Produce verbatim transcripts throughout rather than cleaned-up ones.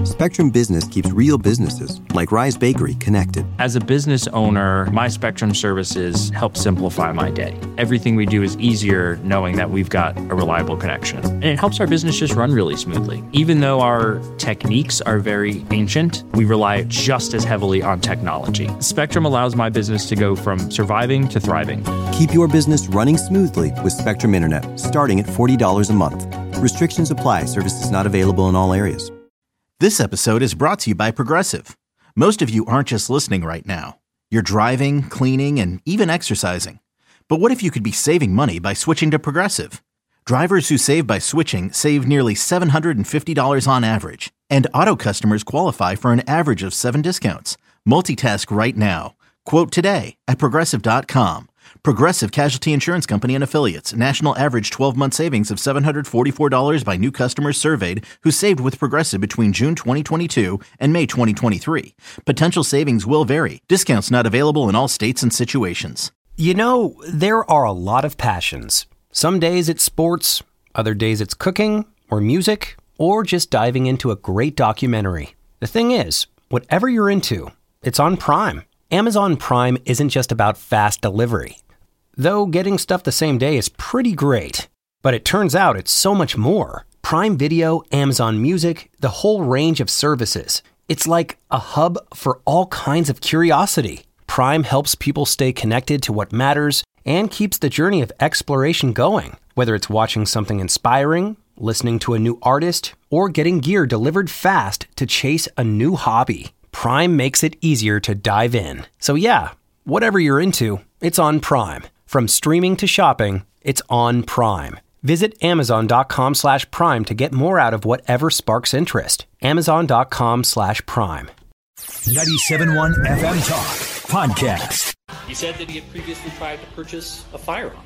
Spectrum Business keeps real businesses, like Rise Bakery, connected. As a business owner, my Spectrum services help simplify my day. Everything we do is easier knowing that we've got a reliable connection. And it helps our business just run really smoothly. Even though our techniques are very ancient, we rely just as heavily on technology. Spectrum allows my business to go from surviving to thriving. Keep your business running smoothly with Spectrum Internet, starting at forty dollars a month. Restrictions apply. Services not available in all areas. This episode is brought to you by Progressive. Most of you aren't just listening right now. You're driving, cleaning, and even exercising. But what if you could be saving money by switching to Progressive? Drivers who save by switching save nearly seven hundred fifty dollars on average. And auto customers qualify for an average of seven discounts. Multitask right now. Quote today at Progressive dot com. Progressive Casualty Insurance Company and Affiliates. National average twelve-month savings of seven hundred forty-four dollars by new customers surveyed who saved with Progressive between June twenty twenty-two and May twenty twenty-three. Potential savings will vary. Discounts not available in all states and situations. You know, there are a lot of passions. Some days it's sports, other days it's cooking or music, or just diving into a great documentary. The thing is, whatever you're into, it's on Prime. Amazon Prime isn't just about fast delivery. Though getting stuff the same day is pretty great. But it turns out it's so much more. Prime Video, Amazon Music, the whole range of services. It's like a hub for all kinds of curiosity. Prime helps people stay connected to what matters and keeps the journey of exploration going. Whether it's watching something inspiring, listening to a new artist, or getting gear delivered fast to chase a new hobby. Prime makes it easier to dive in. So yeah, whatever you're into, it's on Prime. From streaming to shopping, it's on Prime. Visit Amazon.com slash Prime to get more out of whatever sparks interest. Amazon.com slash Prime. ninety-seven point one F M Talk Podcast. He said that he had previously tried to purchase a firearm,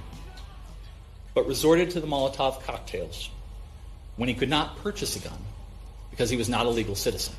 but resorted to the Molotov cocktails when he could not purchase a gun because he was not a legal citizen.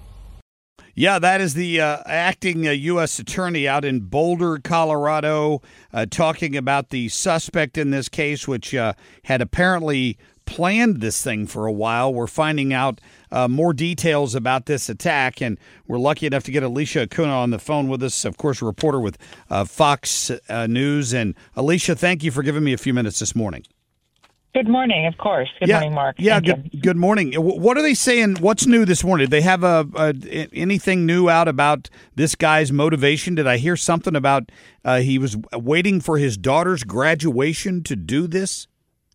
Yeah, that is the uh, acting uh, U S attorney out in Boulder, Colorado, uh, talking about the suspect in this case, which uh, had apparently planned this thing for a while. We're finding out uh, more details about this attack, and we're lucky enough to get Alicia Acuna on the phone with us, of course, a reporter with uh, Fox uh, News. And Alicia, thank you for giving me a few minutes this morning. Good morning, of course. Good yeah, morning, Mark. Yeah, Thank good, good morning. What are they saying? What's new this morning? Did they have a, a anything new out about this guy's motivation? Did I hear something about uh, he was waiting for his daughter's graduation to do this?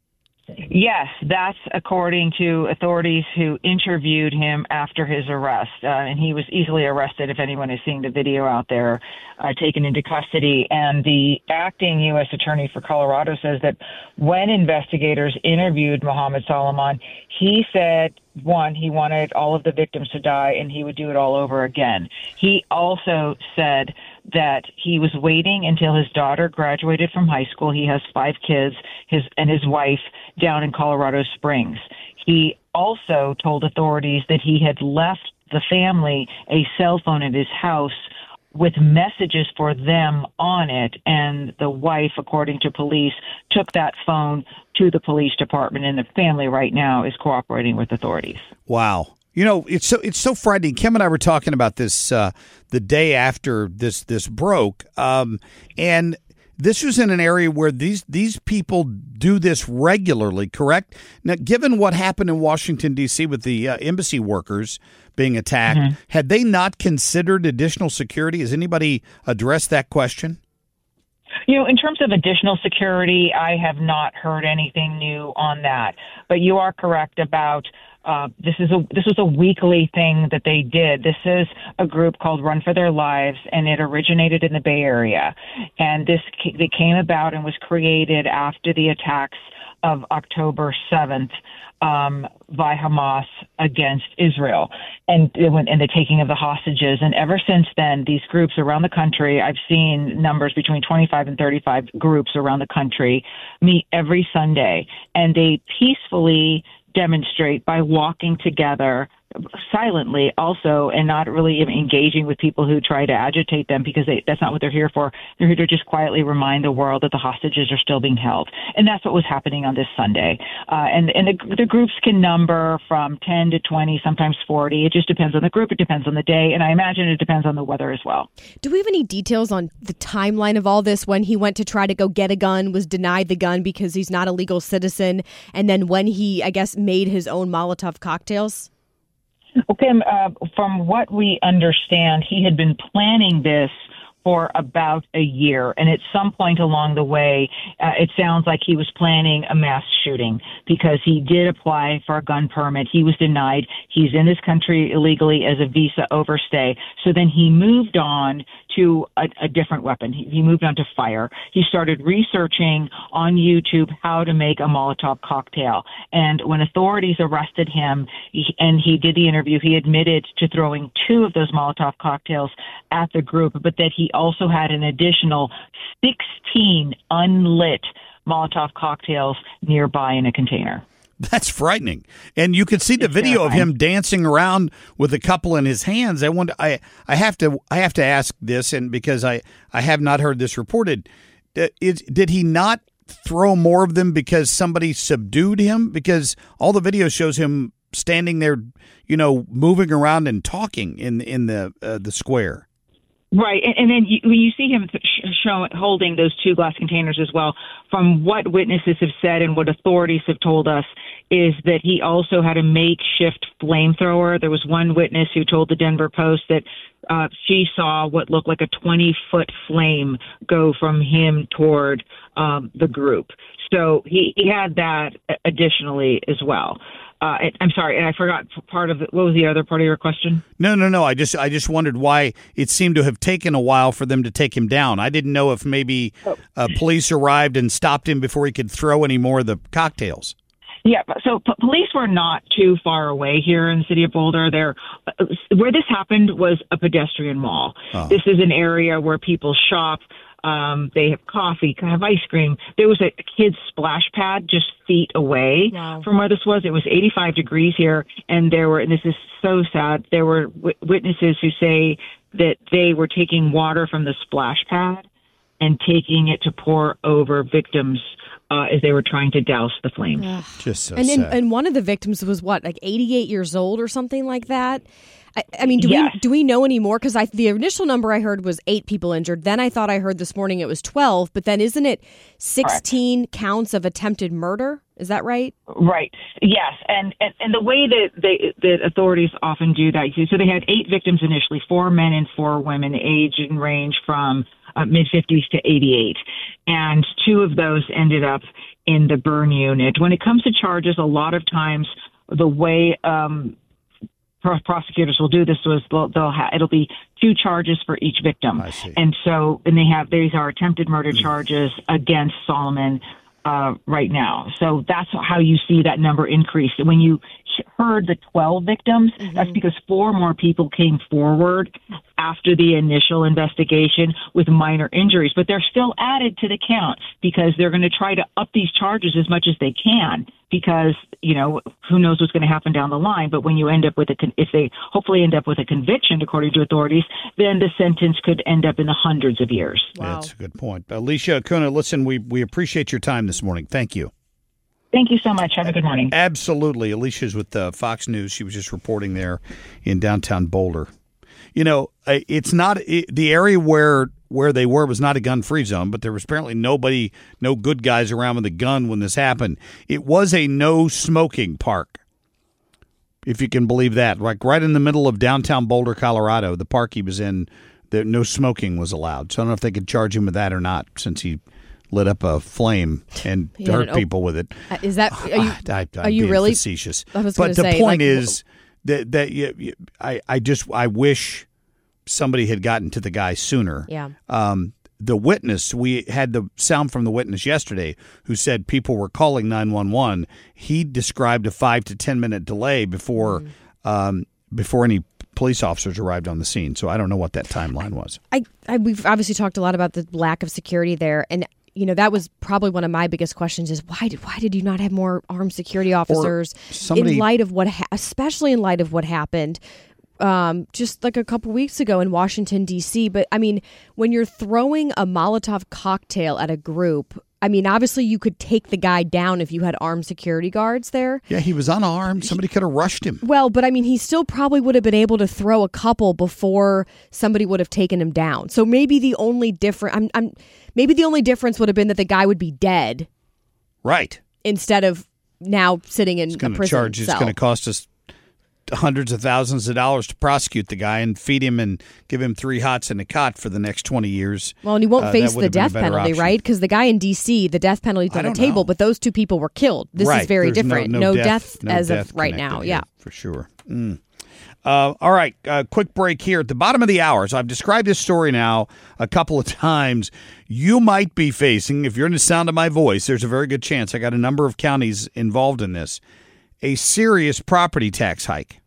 Yes, that's according to authorities who interviewed him after his arrest. Uh, and he was easily arrested, if anyone is seeing the video out there, uh, taken into custody. And the acting U S attorney for Colorado says that when investigators interviewed Mohammed Solomon, he said, one, he wanted all of the victims to die and he would do it all over again. He also said that he was waiting until his daughter graduated from high school. He has five kids, his and his wife down in Colorado Springs. He also told authorities that he had left the family a cell phone at his house with messages for them on it, and the wife, according to police, took that phone to the police department, and the family right now is cooperating with authorities. Wow. You know, it's so it's so frightening. Kim and I were talking about this uh, the day after this this broke, um, and this was in an area where these these people do this regularly, correct? Now, given what happened in Washington, D C with the uh, embassy workers being attacked, mm-hmm. had they not considered additional security? Has anybody addressed that question? You know, in terms of additional security, I have not heard anything new on that. But you are correct about uh, this is a this was a weekly thing that they did. This is a group called Run for Their Lives, and it originated in the Bay Area. And this it came about and was created after the attacks of October seventh um, by Hamas against Israel and, and the taking of the hostages. And ever since then, these groups around the country, I've seen numbers between twenty-five and thirty-five groups around the country meet every Sunday, and they peacefully demonstrate by walking together silently also, and not really engaging with people who try to agitate them, because they, that's not what they're here for. They're here to just quietly remind the world that the hostages are still being held. And that's what was happening on this Sunday. Uh, and and the, the groups can number from ten to twenty, sometimes forty. It just depends on the group. It depends on the day. And I imagine it depends on the weather as well. Do we have any details on the timeline of all this, when he went to try to go get a gun, was denied the gun because he's not a legal citizen, and then when he, I guess, made his own Molotov cocktails? Okay, uh, from what we understand, he had been planning this for about a year. And at some point along the way, uh, it sounds like he was planning a mass shooting, because he did apply for a gun permit. He was denied. He's in this country illegally as a visa overstay. So then he moved on to a, a different weapon. He, he moved on to fire. He started researching on YouTube how to make a Molotov cocktail. And when authorities arrested him he, and he did the interview, he admitted to throwing two of those Molotov cocktails at the group, but that he also had an additional sixteen unlit Molotov cocktails nearby in a container. That's frightening. And you could see the It's video terrifying. of him dancing around with a couple in his hands. I wonder, I, I have to I have to ask this, and because I, I have not heard this reported. Uh, Is, did he not throw more of them because somebody subdued him? Because all the video shows him standing there, you know, moving around and talking in in the uh, the square. Right, and, and then you, when you see him sh- show, holding those two glass containers as well, from what witnesses have said and what authorities have told us, is that he also had a makeshift flamethrower. There was one witness who told the Denver Post that uh, she saw what looked like a twenty-foot flame go from him toward um, the group. So he, he had that additionally as well. Uh, I'm sorry, and I forgot part of it. What was the other part of your question? No, no, no. I just I just wondered why it seemed to have taken a while for them to take him down. I didn't know if maybe uh, police arrived and stopped him before he could throw any more of the cocktails. Yeah, so p- police were not too far away here in the city of Boulder. There, uh, where this happened was a pedestrian mall. Oh. This is an area where people shop. Um, they have coffee, have ice cream. There was a kid's splash pad just feet away wow. from where this was. It was eighty-five degrees here, and there were, and this is so sad, there were w- witnesses who say that they were taking water from the splash pad and taking it to pour over victims uh, as they were trying to douse the flames. Ugh. Just so and, sad. In, and one of the victims was what, like eighty-eight years old or something like that? I, I mean, do yes. we do we know any more? Because I the initial number I heard was eight people injured. Then I thought I heard this morning it was twelve. But then isn't it sixteen Correct. Counts of attempted murder? Is that right? Right. Yes. And and, and the way that they that authorities often do that, so they had eight victims initially, four men and four women, age and range from uh, mid fifties to eighty-eight. And two of those ended up in the burn unit. When it comes to charges, a lot of times the way um, prosecutors will do this was they'll, they'll ha- it'll be two charges for each victim. I see. And so, and they have, these are attempted murder charges against Solomon uh, right now. So that's how you see that number increase. When you heard the twelve victims, mm-hmm. that's because four more people came forward after the initial investigation with minor injuries, but they're still added to the count because they're going to try to up these charges as much as they can, because, you know, who knows what's going to happen down the line. But when you end up with a, con- if they hopefully end up with a conviction, according to authorities, then the sentence could end up in the hundreds of years. Wow. That's a good point. Alicia Acuna, listen, we, we appreciate your time this morning. Thank you. Thank you so much. Have a good morning. Absolutely. Alicia's with uh, Fox News. She was just reporting there in downtown Boulder. You know, it's not it, the area where where they were was not a gun-free zone, but there was apparently nobody, no good guys around with a gun when this happened. It was a no-smoking park, if you can believe that. Like right in the middle of downtown Boulder, Colorado, the park he was in, there, no smoking was allowed. So I don't know if they could charge him with that or not, since he lit up a flame and Yeah, hurt no. people with it. Uh, Is that are you? I, I, are you being really facetious? I was but gonna the say, point like, is that that you, you, I I just I wish somebody had gotten to the guy sooner. Yeah. Um, the witness, we had the sound from the witness yesterday who said people were calling nine one one. He described a five to ten minute delay before mm. um, before any police officers arrived on the scene. So I don't know what that timeline was. I, I we've obviously talked a lot about the lack of security there, and you know, that was probably one of my biggest questions is why did, why did you not have more armed security officers somebody, in light of what, ha- especially in light of what happened um, just like a couple weeks ago in Washington, D C. But I mean, when you're throwing a Molotov cocktail at a group, I mean, obviously you could take the guy down if you had armed security guards there. Yeah, he was unarmed. Somebody could have rushed him. Well, but I mean, he still probably would have been able to throw a couple before somebody would have taken him down. So maybe the only different, I'm, I'm, maybe the only difference would have been that the guy would be dead, right? Instead of now sitting in it's a gonna prison charge, cell. It's going to cost us hundreds of thousands of dollars to prosecute the guy and feed him and give him three hots and a cot for the next twenty years. Well, and he won't uh, face the death penalty, option. right? Because the guy in D C, the death penalty's on the table, know. but those two people were killed. This right. is very There's different. No, no, no death, death no as death of right now. Here, yeah, for sure. Mm. Uh, all right, uh, quick break here at the bottom of the hour. So I've described this story now a couple of times. You might be facing, if you're in the sound of my voice, there's a very good chance, I got a number of counties involved in this, a serious property tax hike.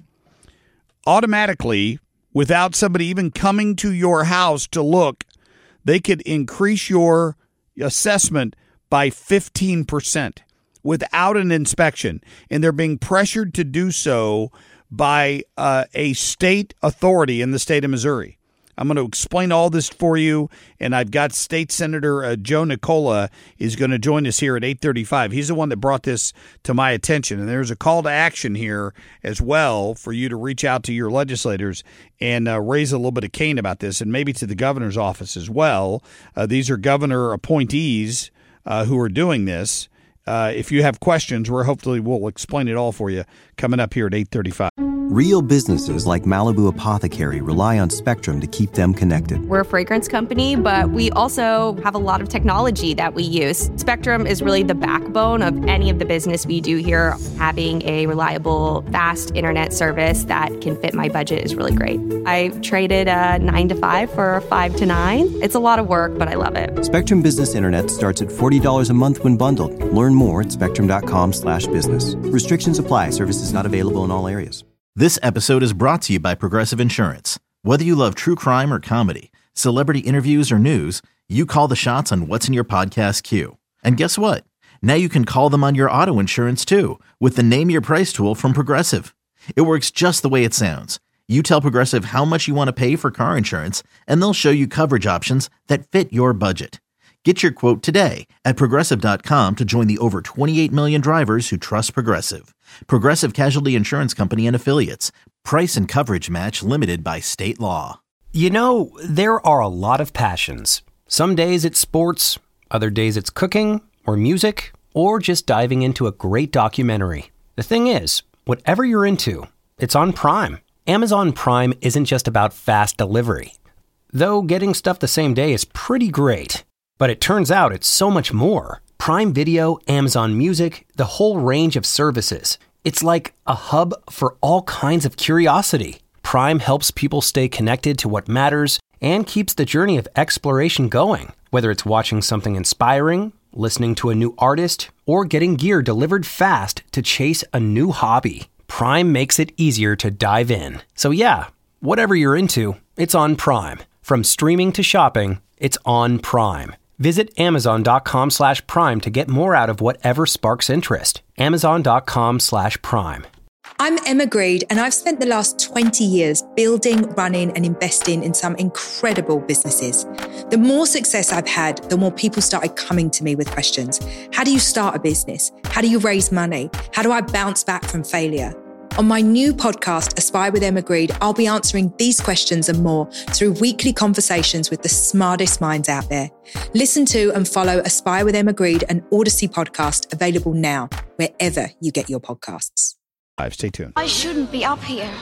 Automatically, without somebody even coming to your house to look, they could increase your assessment by fifteen percent without an inspection. And they're being pressured to do so by uh, a state authority in the state of Missouri. I'm going to explain all this for you, and I've got State Senator uh, Joe Nicola is going to join us here at eight thirty-five. He's the one that brought this to my attention, and there's a call to action here as well for you to reach out to your legislators and uh, raise a little bit of cane about this, and maybe to the governor's office as well. Uh, these are governor appointees uh, who are doing this. Uh, if you have questions, we're hopefully we'll explain it all for you coming up here at eight thirty-five. Real businesses like Malibu Apothecary rely on Spectrum to keep them connected. We're a fragrance company, but we also have a lot of technology that we use. Spectrum is really the backbone of any of the business we do here. Having a reliable, fast internet service that can fit my budget is really great. I traded a nine to five for a five to nine. It's a lot of work, but I love it. Spectrum Business Internet starts at forty dollars a month when bundled. Learn more at spectrum.com slash business. Restrictions apply. Services not available in all areas. This episode is brought to you by Progressive Insurance. Whether you love true crime or comedy, celebrity interviews or news, you call the shots on what's in your podcast queue. And guess what? Now you can call them on your auto insurance too with the Name Your Price tool from Progressive. It works just the way it sounds. You tell Progressive how much you want to pay for car insurance, and they'll show you coverage options that fit your budget. Get your quote today at Progressive dot com to join the over twenty-eight million drivers who trust Progressive. Progressive Casualty Insurance Company and Affiliates. Price and coverage match limited by state law. You know, there are a lot of passions. Some days it's sports, other days it's cooking or music, or just diving into a great documentary. The thing is, whatever you're into, it's on Prime. Amazon Prime isn't just about fast delivery. Though getting stuff the same day is pretty great. But it turns out it's so much more. Prime Video, Amazon Music, the whole range of services. It's like a hub for all kinds of curiosity. Prime helps people stay connected to what matters and keeps the journey of exploration going. Whether it's watching something inspiring, listening to a new artist, or getting gear delivered fast to chase a new hobby, Prime makes it easier to dive in. So yeah, whatever you're into, it's on Prime. From streaming to shopping, it's on Prime. Visit Amazon.com slash Prime to get more out of whatever sparks interest. Amazon.com slash Prime. I'm Emma Greed, and I've spent the last twenty years building, running, and investing in some incredible businesses. The more success I've had, the more people started coming to me with questions. How do you start a business? How do you raise money? How do I bounce back from failure? On my new podcast, Aspire with Emma Greed, I'll be answering these questions and more through weekly conversations with the smartest minds out there. Listen to and follow Aspire with Emma Greed, an Odyssey podcast, available now, wherever you get your podcasts. Stay tuned. I shouldn't be up here.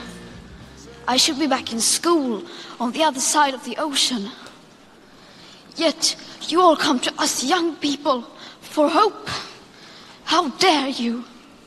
I should be back in school on the other side of the ocean. Yet you all come to us young people for hope. How dare you?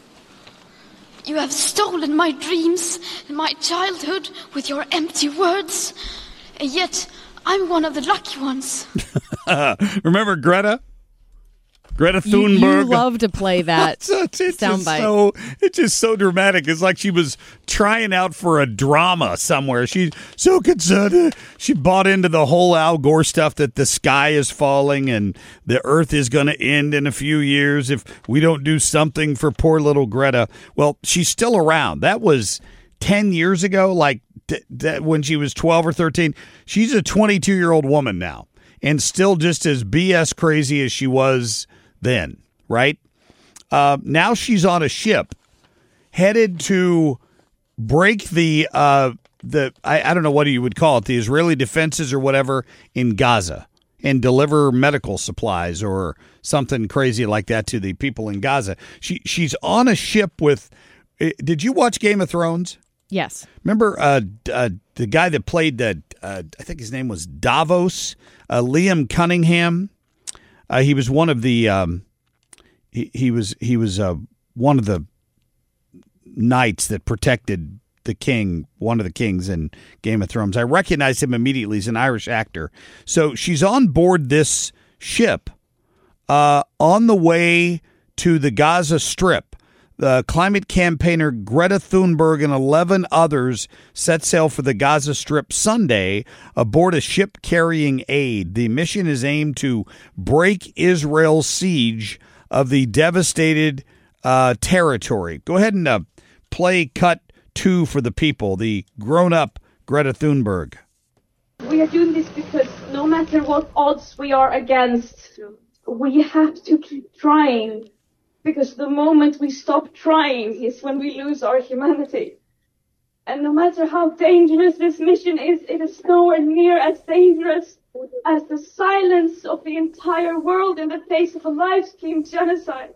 You have stolen my dreams and my childhood with your empty words, and yet I'm one of the lucky ones. Remember Greta? Greta Thunberg. You, you love to play that soundbite. So, it's just so dramatic. It's like she was trying out for a drama somewhere. She's so concerned. She bought into the whole Al Gore stuff that the sky is falling and the earth is going to end in a few years if we don't do something for poor little Greta. Well, she's still around. That was ten years ago, like th- th- when she was twelve or thirteen. She's a twenty-two-year-old woman now and still just as B S crazy as she was then, right? Uh, now she's on a ship headed to break the, uh, the I, I don't know what you would call it, the Israeli defenses or whatever in Gaza and deliver medical supplies or something crazy like that to the people in Gaza. She She's on a ship with, did you watch Game of Thrones? Yes. Remember uh, uh, the guy that played, the, uh, I think his name was Davos, uh, Liam Cunningham? Uh, he was one of the um, he, he was he was uh, one of the knights that protected the king, one of the kings in Game of Thrones. I recognized him immediately. He's an Irish actor. So she's on board this ship uh, on the way to the Gaza Strip. The climate campaigner Greta Thunberg and eleven others set sail for the Gaza Strip Sunday aboard a ship carrying aid. The mission is aimed to break Israel's siege of the devastated uh, territory. Go ahead and uh, play cut two for the people, the grown-up Greta Thunberg. We are doing this because no matter what odds we are against, we have to keep trying. Because the moment we stop trying is when we lose our humanity. And no matter how dangerous this mission is, it is nowhere near as dangerous as the silence of the entire world in the face of a live-stream genocide.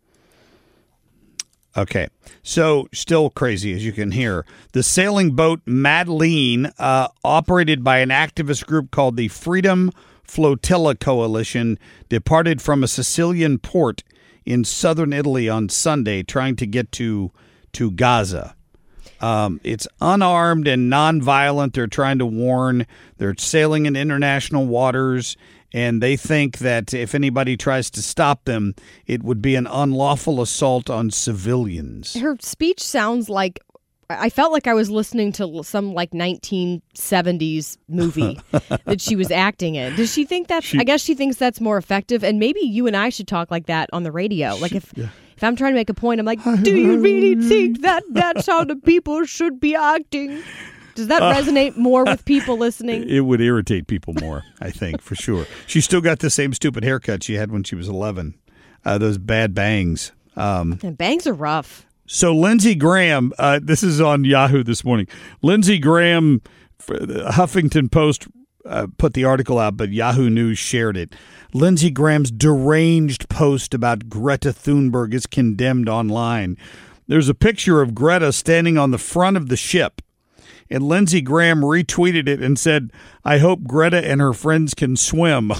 Okay, so still crazy, as you can hear. The sailing boat Madeleine, uh, operated by an activist group called the Freedom Flotilla Coalition, departed from a Sicilian port in southern Italy on Sunday, trying to get to to Gaza. Um, it's unarmed and nonviolent. They're trying to warn. They're sailing in international waters, and they think that if anybody tries to stop them, it would be an unlawful assault on civilians. Her speech sounds like, I felt like I was listening to some like nineteen seventies movie that she was acting in. Does she think that's, she, I guess she thinks that's more effective, and maybe you and I should talk like that on the radio. Like if, yeah. if I'm trying to make a point, I'm like, do you really think that that's how the people should be acting? Does that uh, resonate more with people listening? It would irritate people more, I think, for sure. She still got the same stupid haircut she had when she was eleven. Uh, those bad bangs. Um, and bangs are rough. So Lindsey Graham, uh, this is on Yahoo this morning. Lindsey Graham, the Huffington Post uh, put the article out, but Yahoo News shared it. Lindsey Graham's deranged post about Greta Thunberg is condemned online. There's a picture of Greta standing on the front of the ship, and Lindsey Graham retweeted it and said, "I hope Greta and her friends can swim."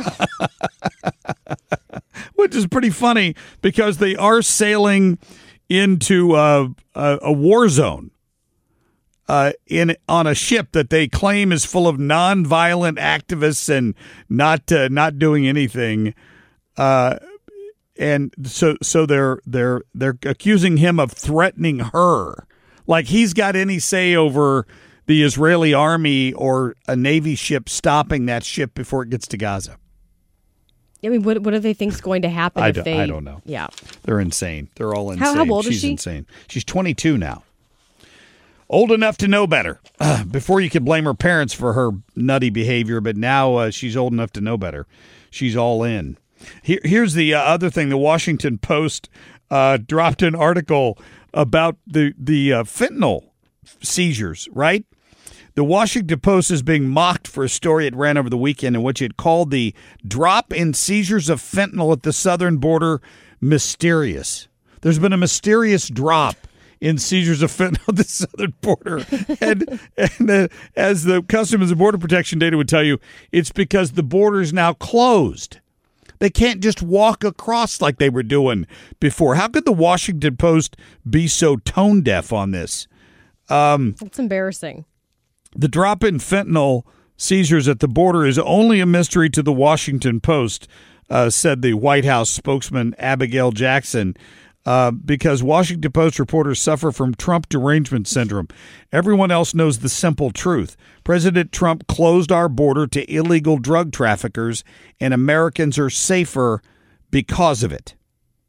Which is pretty funny because they are sailing into uh, a, a war zone uh, in on a ship that they claim is full of nonviolent activists and not uh, not doing anything, uh, and so so they're they're they're accusing him of threatening her, like he's got any say over the Israeli army or a Navy ship stopping that ship before it gets to Gaza. I mean, what what do they think's going to happen I if don't, they? I don't know. Yeah, they're insane. They're all insane. How, how old She's is she? insane. She's twenty-two now. Old enough to know better. Uh, before you could blame her parents for her nutty behavior, but now uh, she's old enough to know better. She's all in. Here, here's the uh, other thing. The Washington Post uh, dropped an article about the the uh, fentanyl seizures. Right. The Washington Post is being mocked for a story it ran over the weekend in which it called the drop in seizures of fentanyl at the southern border mysterious. There's been a mysterious drop in seizures of fentanyl at the southern border. And, and uh, as the Customs and Border Protection data would tell you, it's because the border is now closed. They can't just walk across like they were doing before. How could the Washington Post be so tone deaf on this? Um, That's embarrassing. The drop in fentanyl seizures at the border is only a mystery to the Washington Post. uh, said the White House spokesman Abigail Jackson, uh, because Washington Post reporters suffer from Trump derangement syndrome. Everyone else knows the simple truth. President Trump closed our border to illegal drug traffickers, and Americans are safer because of it.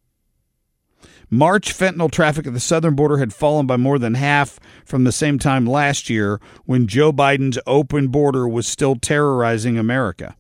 March fentanyl traffic at the southern border had fallen by more than half from the same time last year when Joe Biden's open border was still terrorizing America.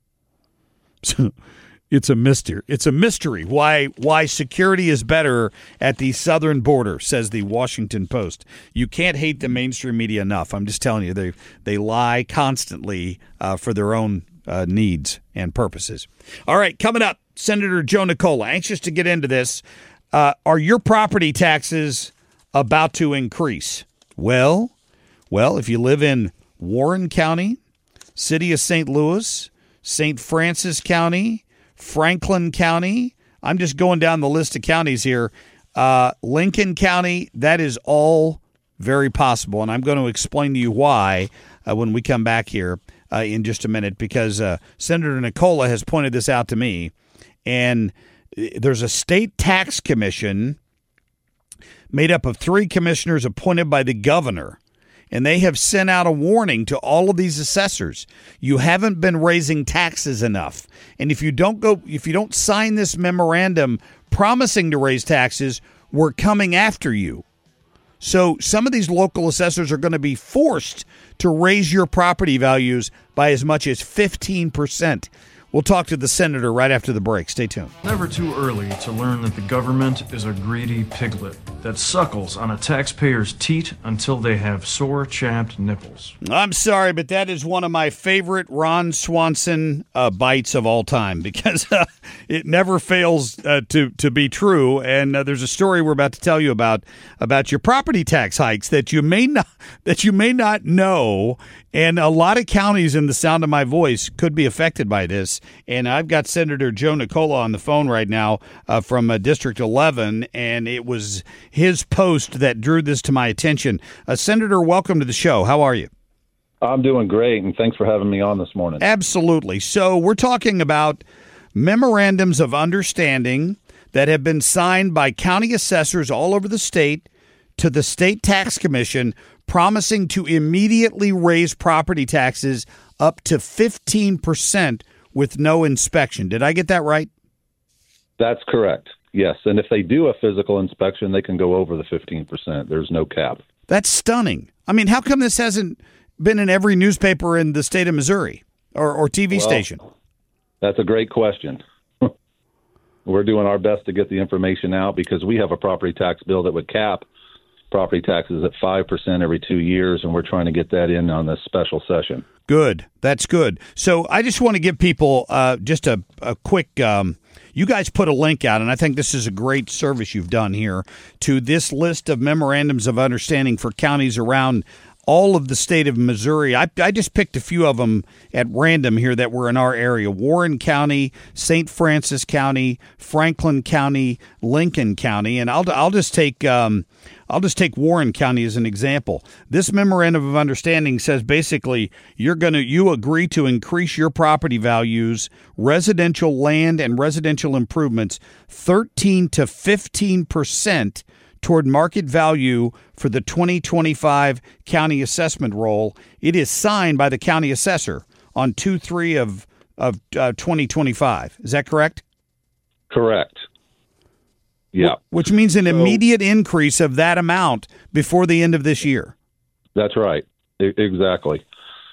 So it's a mystery. It's a mystery why why security is better at the southern border, says the Washington Post. You can't hate the mainstream media enough. I'm just telling you, they they lie constantly uh, for their own uh, needs and purposes. All right, coming up, Senator Joe Nicola, anxious to get into this. Uh, are your property taxes about to increase? Well, well, if you live in Warren County, City of Saint Louis, Saint Francis County, Franklin County, I'm just going down the list of counties here. Uh, Lincoln County, that is all very possible, and I'm going to explain to you why uh, when we come back here uh, in just a minute, because uh, Senator Nicola has pointed this out to me, and there's a state tax commission made up of three commissioners appointed by the governor, and they have sent out a warning to all of these assessors. You haven't been raising taxes enough. And if you don't go, if you don't sign this memorandum promising to raise taxes, we're coming after you. So some of these local assessors are going to be forced to raise your property values by as much as fifteen percent. We'll talk to the senator right after the break. Stay tuned. Never too early to learn that the government is a greedy piglet that suckles on a taxpayer's teat until they have sore, chapped nipples. I'm sorry, but that is one of my favorite Ron Swanson uh, bites of all time, because uh, it never fails uh, to, to be true. And uh, there's a story we're about to tell you about about your property tax hikes that you may not that you may not know. And a lot of counties in the sound of my voice could be affected by this. And I've got Senator Joe Nicola on the phone right now uh, from uh, District eleven, and it was his post that drew this to my attention. Uh, Senator, welcome to the show. How are you? I'm doing great, and thanks for having me on this morning. Absolutely. So we're talking about memorandums of understanding that have been signed by county assessors all over the state to the State Tax Commission, promising to immediately raise property taxes up to fifteen percent with no inspection. Did I get that right? That's correct. Yes. And if they do a physical inspection, they can go over the fifteen percent. There's no cap. That's stunning. I mean, how come this hasn't been in every newspaper in the state of Missouri or, or T V well, station? That's a great question. We're doing our best to get the information out because we have a property tax bill that would cap property taxes at five percent every two years, and we're trying to get that in on this special session. Good. That's good. So I just want to give people uh, just a, a quick um, – you guys put a link out, and I think this is a great service you've done here, to this list of memorandums of understanding for counties around all of the state of Missouri. I, I just picked a few of them at random here that were in our area. Warren County, Saint Francis County, Franklin County, Lincoln County. And I'll I'll just take um, I'll just take Warren County as an example. This memorandum of understanding says basically you're going to you agree to increase your property values, residential land and residential improvements thirteen to fifteen percent toward market value for the twenty twenty-five county assessment roll. It is signed by the county assessor on two three of of uh, twenty twenty-five. Is that correct? Correct. Yeah. Which means an so, immediate increase of that amount before the end of this year. That's right. I- exactly.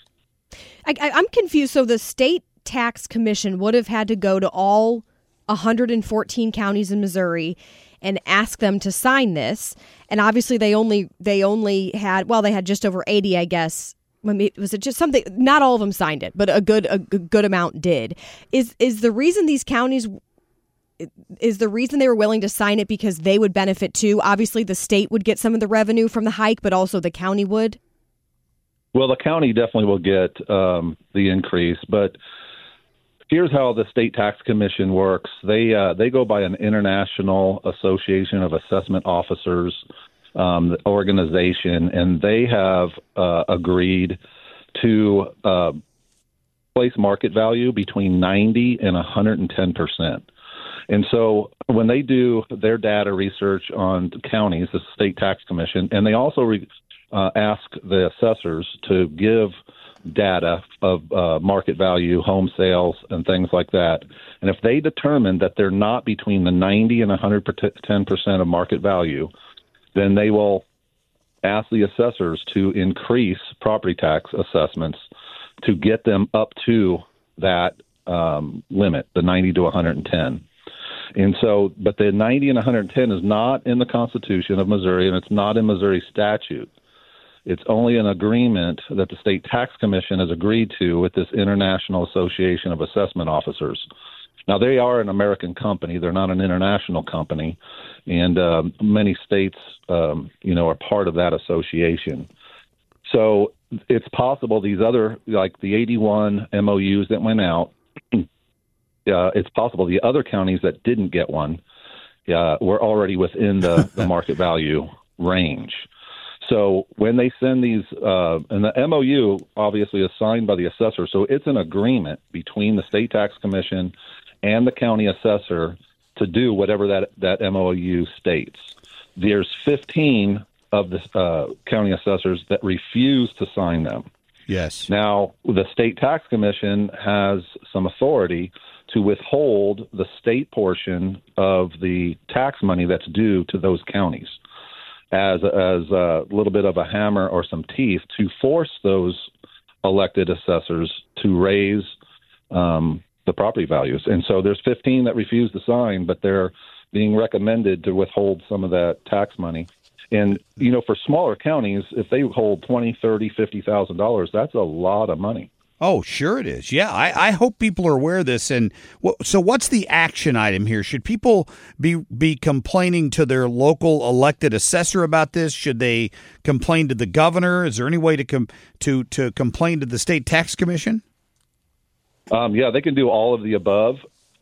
I, I, I'm confused. So the state tax commission would have had to go to all one hundred fourteen counties in Missouri and ask them to sign this. And obviously they only they only had, well, they had just over eighty, I guess. Was it just something? Not all of them signed it, but a good a good amount did. Is is the reason these counties, is the reason they were willing to sign it because they would benefit too? Obviously the state would get some of the revenue from the hike, but also the county would? Well, the county definitely will get um, the increase, but here's how the State Tax Commission works. They uh, they go by an International Association of Assessment Officers um, organization, and they have uh, agreed to uh, place market value between ninety and one hundred ten percent. And so when they do their data research on counties, the State Tax Commission, and they also re, uh, ask the assessors to give data of uh, market value, home sales, and things like that. And if they determine that they're not between the ninety and one hundred ten percent of market value, then they will ask the assessors to increase property tax assessments to get them up to that um, limit, the ninety to one hundred ten. And so, but the ninety and one hundred ten is not in the Constitution of Missouri, and it's not in Missouri statute. It's only an agreement that the State Tax Commission has agreed to with this International Association of Assessment Officers. Now, they are an American company. They're not an international company. And uh, many states, um, you know, are part of that association. So it's possible these other, like the eighty-one M O Us that went out, uh, it's possible the other counties that didn't get one uh, were already within the, the market value range. So when they send these, uh, and the M O U obviously is signed by the assessor, so it's an agreement between the State Tax Commission and the county assessor to do whatever that, that M O U states. There's fifteen of the uh, county assessors that refuse to sign them. Yes. Now, the State Tax Commission has some authority to withhold the state portion of the tax money that's due to those counties as as a little bit of a hammer or some teeth to force those elected assessors to raise um, the property values. And so there's fifteen that refuse to sign, but they're being recommended to withhold some of that tax money. And, you know, for smaller counties, if they hold twenty, thirty, fifty thousand dollars, that's a lot of money. Oh, sure it is. Yeah, I, I hope people are aware of this. And w- so what's the action item here? Should people be be complaining to their local elected assessor about this? Should they complain to the governor? Is there any way to com- to to complain to the State Tax Commission? Um, yeah, they can do all of the above.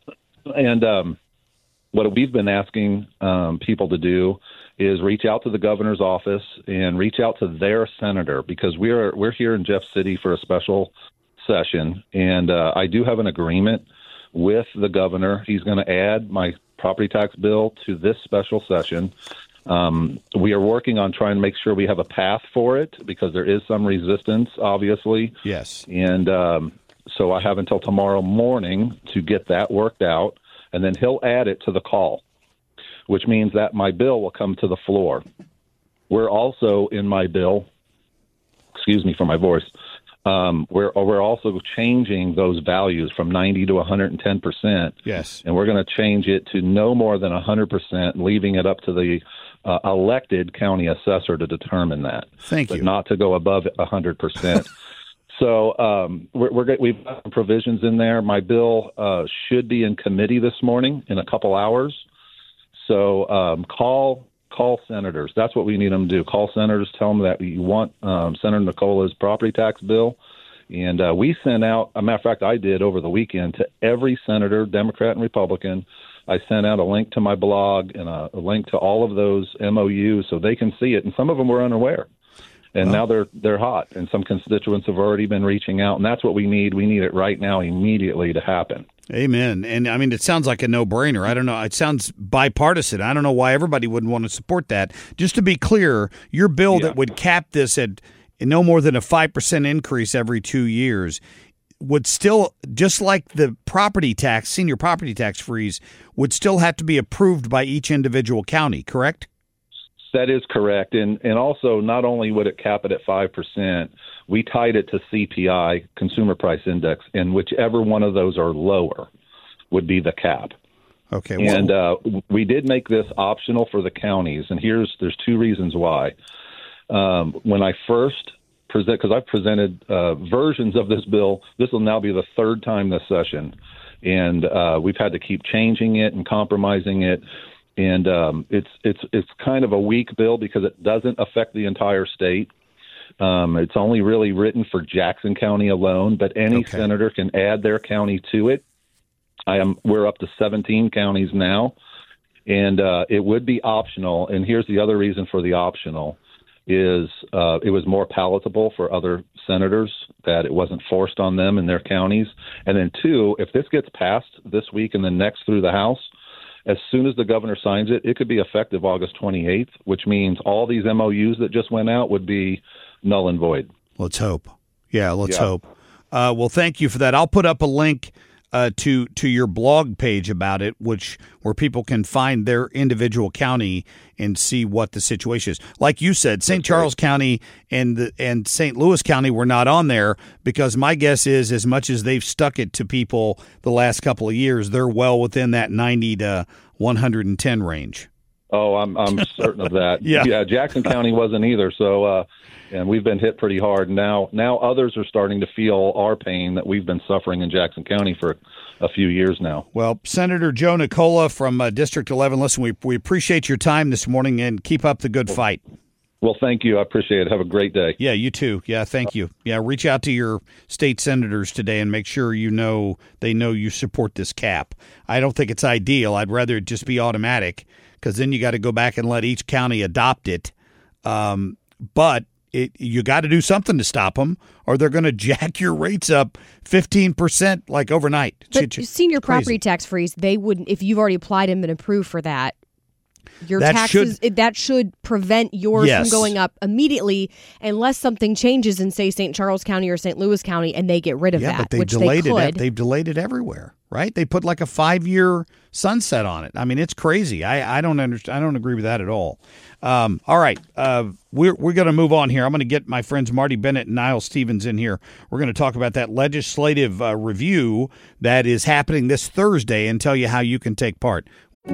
And um, what we've been asking um, people to do is reach out to the governor's office and reach out to their senator, because we're we're here in Jeff City for a special session, and uh, I do have an agreement with the governor. He's going to add my property tax bill to this special session. Um, we are working on trying to make sure we have a path for it, because there is some resistance, obviously. Yes. And um, so I have until tomorrow morning to get that worked out, and then he'll add it to the call, which means that my bill will come to the floor. We're also in my bill, excuse me for my voice, um, we're, we're also changing those values from ninety to one hundred ten percent. Yes. And we're going to change it to no more than one hundred percent, leaving it up to the uh, elected county assessor to determine that. Thank but you. Not to go above one hundred percent. So um, we're, we're we've got some provisions in there. My bill uh, should be in committee this morning in a couple hours. So um, call call senators. That's what we need them to do. Call senators. Tell them that you want um, Senator Nicola's property tax bill. And uh, we sent out, a matter of fact, I did over the weekend to every senator, Democrat and Republican. I sent out a link to my blog and a, a link to all of those M O Us so they can see it. And some of them were unaware. And now they're they're hot, and some constituents have already been reaching out, and that's what we need. We need it right now, immediately, to happen. Amen. And, I mean, it sounds like a no-brainer. I don't know. It sounds bipartisan. I don't know why everybody wouldn't want to support that. Just to be clear, your bill yeah. that would cap this at no more than a five percent increase every two years would still, just like the property tax, senior property tax freeze, would still have to be approved by each individual county, correct? That is correct. And and also, not only would it cap it at five percent, we tied it to C P I, Consumer Price Index, and whichever one of those are lower would be the cap. Okay. Well, and uh, we did make this optional for the counties, and here's there's two reasons why. Um, when I first present, because I've presented uh, versions of this bill, this will now be the third time this session, and uh, we've had to keep changing it and compromising it. And um, it's it's it's kind of a weak bill because it doesn't affect the entire state. Um, it's only really written for Jackson County alone, but any okay. senator can add their county to it. I am we're up to seventeen counties now, and uh, it would be optional. And here's the other reason for the optional. is uh, it was more palatable for other senators, that it wasn't forced on them in their counties. And then two, if this gets passed this week and then next through the House, as soon as the governor signs it, it could be effective August twenty-eighth, which means all these M O Us that just went out would be null and void. Let's hope. Yeah, let's yeah. hope. Uh, well, thank you for that. I'll put up a link uh, to to your blog page about it, which where people can find their individual county and see what the situation is. Like you said, Saint Charles County and the, and Saint Louis County were not on there because my guess is, as much as they've stuck it to people the last couple of years, they're well within that ninety to one hundred ten range. Oh, I'm I'm certain of that. yeah. yeah, Jackson County wasn't either. So, uh, and we've been hit pretty hard. Now, now others are starting to feel our pain that we've been suffering in Jackson County for a few years now. Well, Senator Joe Nicola from uh, District eleven, listen, we we appreciate your time this morning and keep up the good fight. Well, thank you. I appreciate it. Have a great day. Yeah, you too. Yeah, thank you. Yeah, reach out to your state senators today and make sure you know they know you support this cap. I don't think it's ideal. I'd rather it just be automatic because then you got to go back and let each county adopt it. Um, but it, you got to do something to stop them, or they're going to jack your rates up fifteen percent like overnight. But senior property tax freeze, they wouldn't, if you've already applied and been approved for that, your that taxes, should, that should prevent yours yes. from going up immediately unless something changes in, say, Saint Charles County or Saint Louis County, and they get rid of yeah, that, but they which delayed they could. It, they've delayed it everywhere, right? They put like a five-year sunset on it. I mean, it's crazy. I, I don't understand. I don't agree with that at all. Um, all right. Uh, we're we're going to move on here. I'm going to get my friends Marty Bennett and Niall Stevens in here. We're going to talk about that legislative uh, review that is happening this Thursday and tell you how you can take part.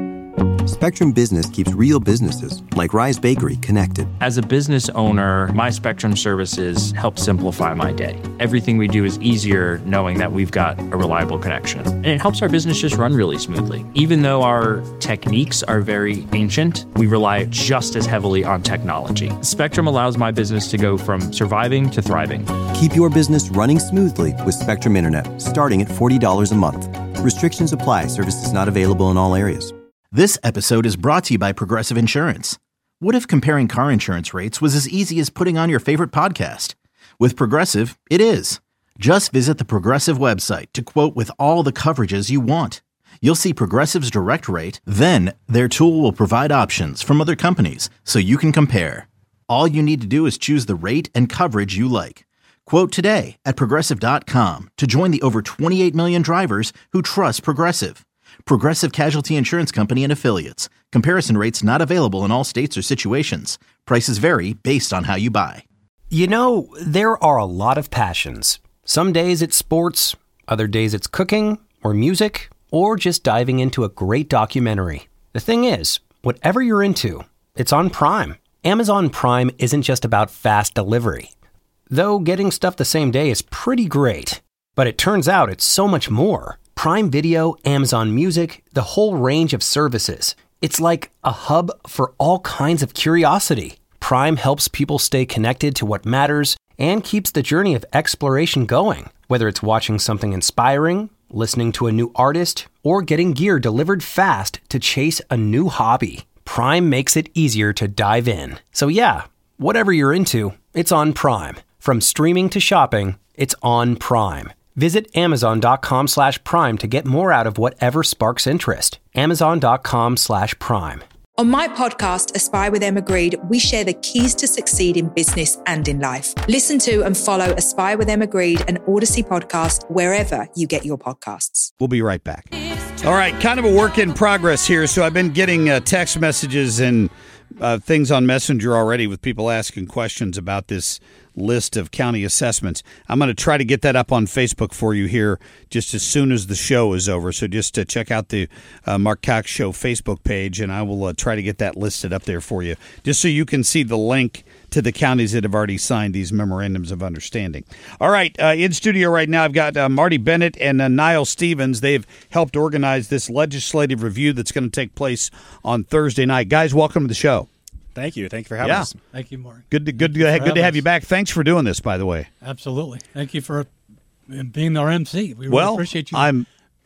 Spectrum Business keeps real businesses, like Rise Bakery, connected. As a business owner, my Spectrum services help simplify my day. Everything we do is easier knowing that we've got a reliable connection. And it helps our business just run really smoothly. Even though our techniques are very ancient, we rely just as heavily on technology. Spectrum allows my business to go from surviving to thriving. Keep your business running smoothly with Spectrum Internet, starting at forty dollars a month. Restrictions apply. Services not available in all areas. This episode is brought to you by Progressive Insurance. What if comparing car insurance rates was as easy as putting on your favorite podcast? With Progressive, it is. Just visit the Progressive website to quote with all the coverages you want. You'll see Progressive's direct rate, then their tool will provide options from other companies so you can compare. All you need to do is choose the rate and coverage you like. Quote today at Progressive dot com to join the over twenty-eight million drivers who trust Progressive. Progressive Casualty Insurance Company and Affiliates. Comparison rates not available in all states or situations. Prices vary based on how you buy. You know, there are a lot of passions. Some days it's sports, other days it's cooking or music, or just diving into a great documentary. The thing is, whatever you're into, it's on Prime. Amazon Prime isn't just about fast delivery. Though getting stuff the same day is pretty great. But it turns out it's so much more. Prime Video, Amazon Music, the whole range of services. It's like a hub for all kinds of curiosity. Prime helps people stay connected to what matters and keeps the journey of exploration going. Whether it's watching something inspiring, listening to a new artist, or getting gear delivered fast to chase a new hobby, Prime makes it easier to dive in. So yeah, whatever you're into, it's on Prime. From streaming to shopping, it's on Prime. Visit Amazon.com slash Prime to get more out of whatever sparks interest. Amazon.com slash Prime. On my podcast, Aspire with Emma Grede, we share the keys to succeed in business and in life. Listen to and follow Aspire with Emma Grede, an Odyssey podcast, wherever you get your podcasts. We'll be right back. All right, kind of a work in progress here. So I've been getting uh, text messages and uh, things on Messenger already with people asking questions about this list of county assessments. I'm going to try to get that up on Facebook for you here just as soon as the show is over. So just uh, check out the uh, Mark Cox Show Facebook page, and I will uh, try to get that listed up there for you, just so you can see the link to the counties that have already signed these memorandums of understanding. All right, uh, in studio right now, I've got uh, Marty Bennett and uh, Niall Stevens. They've helped organize this legislative review that's going to take place on Thursday night. Guys, welcome to the show. Thank you. Thank you for having yeah. us. Thank you, Mark. Good to good to, good to have you back. Thanks for doing this, by the way. Absolutely. Thank you for being our M C. We really well, appreciate you I'm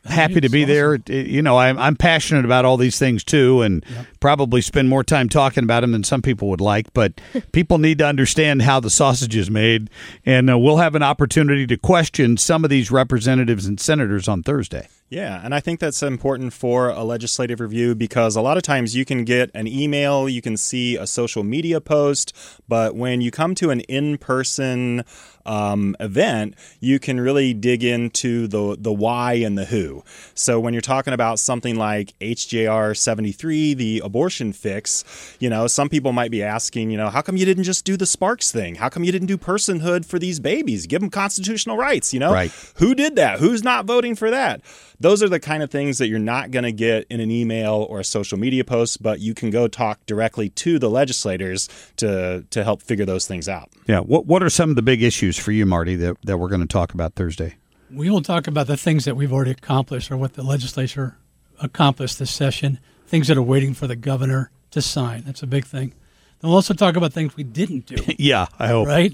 happy to be awesome. there. You know, I'm, I'm passionate about all these things, too, and yep. probably spend more time talking about them than some people would like. But people need to understand how the sausage is made, and uh, we'll have an opportunity to question some of these representatives and senators on Thursday. Yeah, and I think that's important for a legislative review because a lot of times you can get an email, you can see a social media post, but when you come to an in-person um, event, you can really dig into the the why and the who. So when you're talking about something like H J R seventy-three, the abortion fix, you know, some people might be asking, you know, how come you didn't just do the Sparks thing? How come you didn't do personhood for these babies? Give them constitutional rights, you know? Right. Who did that? Who's not voting for that? Those are the kind of things that you're not going to get in an email or a social media post, but you can go talk directly to the legislators to to help figure those things out. Yeah. What What are some of the big issues for you, Marty, that, that we're going to talk about Thursday? We will talk about the things that we've already accomplished or what the legislature accomplished this session, things that are waiting for the governor to sign. That's a big thing. Then we'll also talk about things we didn't do. yeah, I hope. Right?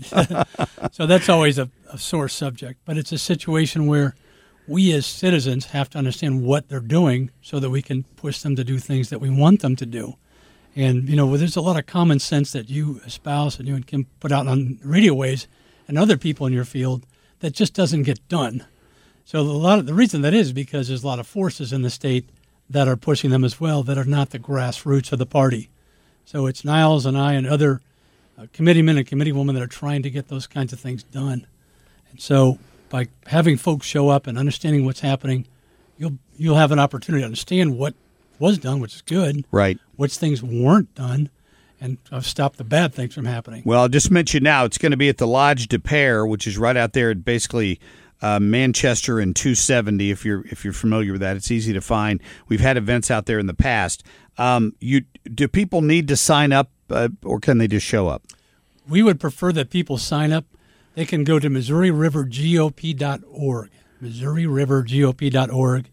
So that's always a, a sore subject, but it's a situation where we as citizens have to understand what they're doing so that we can push them to do things that we want them to do. And, you know, there's a lot of common sense that you espouse and you and Kim put out on Radio Waves and other people in your field that just doesn't get done. So a lot of the reason that is because there's a lot of forces in the state that are pushing them as well that are not the grassroots of the party. So it's Niles and I and other uh, committeemen and committeewomen that are trying to get those kinds of things done. And so by having folks show up and understanding what's happening, you'll you'll have an opportunity to understand what was done, which is good. Right. Which things weren't done, and uh, stop the bad things from happening. Well, I'll just mention now, it's going to be at the Lodge de Pere, which is right out there at basically uh, Manchester and two seventy. If you're if you're familiar with that, it's easy to find. We've had events out there in the past. Um, you do people need to sign up, uh, or can they just show up? We would prefer that people sign up. They can go to Missouri River G O P dot org, Missouri River G O P dot org,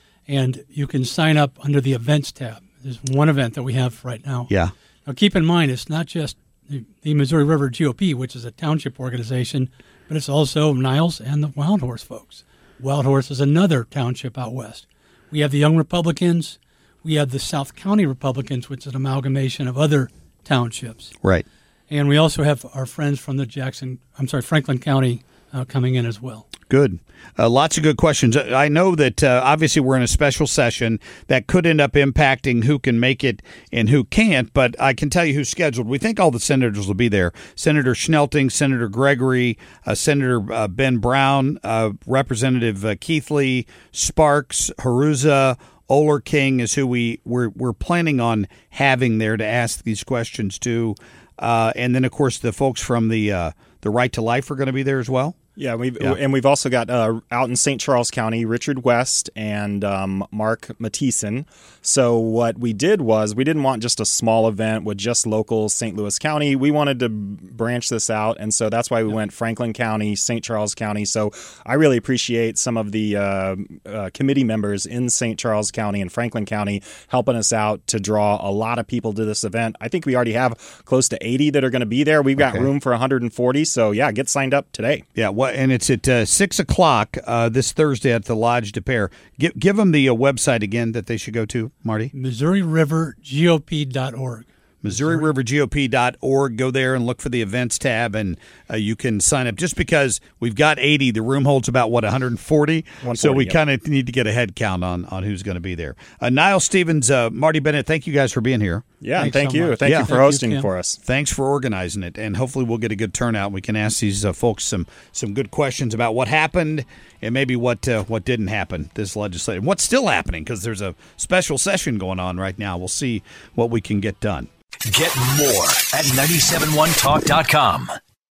and you can sign up under the events tab. There's one event that we have right now. Yeah. Now, keep in mind, it's not just the, the Missouri River G O P, which is a township organization, but it's also Niles and the Wild Horse folks. Wild Horse is another township out west. We have the Young Republicans. We have the South County Republicans, which is an amalgamation of other townships. Right. And we also have our friends from the Jackson, I'm sorry, Franklin County uh, coming in as well. Good. Uh, lots of good questions. I know that uh, obviously we're in a special session that could end up impacting who can make it and who can't, but I can tell you who's scheduled. We think all the senators will be there. Senator Schnelting, Senator Gregory, uh, Senator uh, Ben Brown, uh, Representative uh, Keithley, Sparks, Haruza, Oler King is who we, we're, we're planning on having there to ask these questions to. Uh, and then, of course, the folks from the uh, the Right to Life are going to be there as well. Yeah, we've Yeah. and we've also got uh, out in Saint Charles County, Richard West and um, Mark Mathieson. So what we did was we didn't want just a small event with just local Saint Louis County. We wanted to branch this out, and so that's why we went Franklin County, Saint Charles County. So I really appreciate some of the uh, uh, committee members in Saint Charles County and Franklin County helping us out to draw a lot of people to this event. I think we already have close to eighty that are going to be there. We've got Okay. room for one hundred forty. So yeah, get signed up today. Yeah, well, and it's at uh, six o'clock uh, this Thursday at the Lodge de Pere. Give, give them the uh, website again that they should go to, Marty. Missouri River G O P dot org. Missouri River G O P dot org. Go there and look for the events tab, and uh, you can sign up. Just because we've got eighty, the room holds about, what, one hundred forty? So we yep. kind of need to get a head count on, on who's going to be there. Uh, Niles Stevens, uh, Marty Bennett, thank you guys for being here. Yeah, and thank you. Thank you for hosting for us. Thanks for organizing it, and hopefully we'll get a good turnout. We can ask these uh, folks some some good questions about what happened and maybe what uh, what didn't happen this legislative. What's still happening, because there's a special session going on right now. We'll see what we can get done. Get more at nine seven one talk dot com.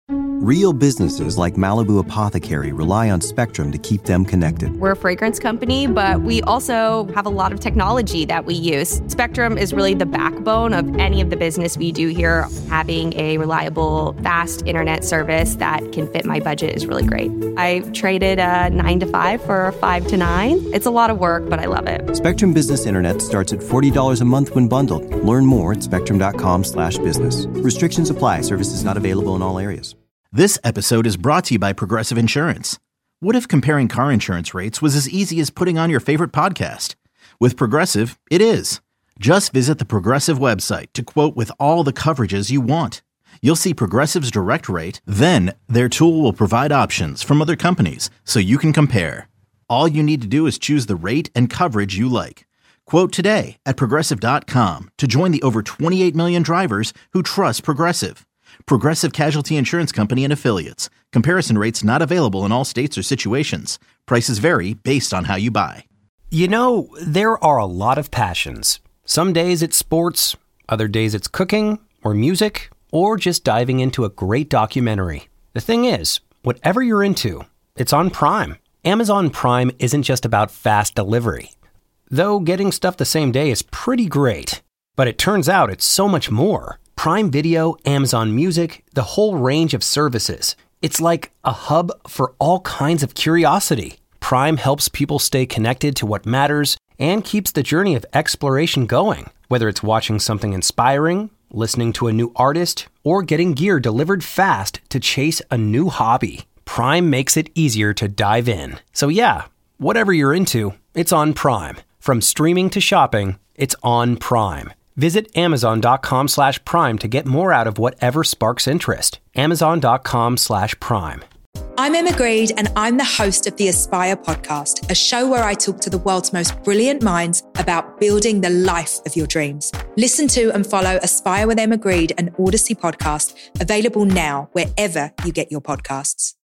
Real businesses like Malibu Apothecary rely on Spectrum to keep them connected. We're a fragrance company, but we also have a lot of technology that we use. Spectrum is really the backbone of any of the business we do here. Having a reliable, fast internet service that can fit my budget is really great. I traded a nine to five for a five to nine. It's a lot of work, but I love it. Spectrum Business Internet starts at forty dollars a month when bundled. Learn more at spectrum.com slash business. Restrictions apply. Services not available in all areas. This episode is brought to you by Progressive Insurance. What if comparing car insurance rates was as easy as putting on your favorite podcast? With Progressive, it is. Just visit the Progressive website to quote with all the coverages you want. You'll see Progressive's direct rate, then their tool will provide options from other companies so you can compare. All you need to do is choose the rate and coverage you like. Quote today at Progressive dot com to join the over twenty-eight million drivers who trust Progressive. Progressive Casualty Insurance Company and Affiliates. Comparison rates not available in all states or situations. Prices vary based on how you buy. You know, there are a lot of passions. Some days it's sports, other days it's cooking or music, or just diving into a great documentary. The thing is, whatever you're into, it's on Prime. Amazon Prime isn't just about fast delivery. Though getting stuff the same day is pretty great. But it turns out it's so much more. Prime Video, Amazon Music, the whole range of services. It's like a hub for all kinds of curiosity. Prime helps people stay connected to what matters and keeps the journey of exploration going. Whether it's watching something inspiring, listening to a new artist, or getting gear delivered fast to chase a new hobby, Prime makes it easier to dive in. So yeah, whatever you're into, it's on Prime. From streaming to shopping, it's on Prime. Visit Amazon.com slash Prime to get more out of whatever sparks interest. Amazon.com slash Prime. I'm Emma Greed, and I'm the host of the Aspire podcast, a show where I talk to the world's most brilliant minds about building the life of your dreams. Listen to and follow Aspire with Emma Greed, an Odyssey podcast, available now wherever you get your podcasts.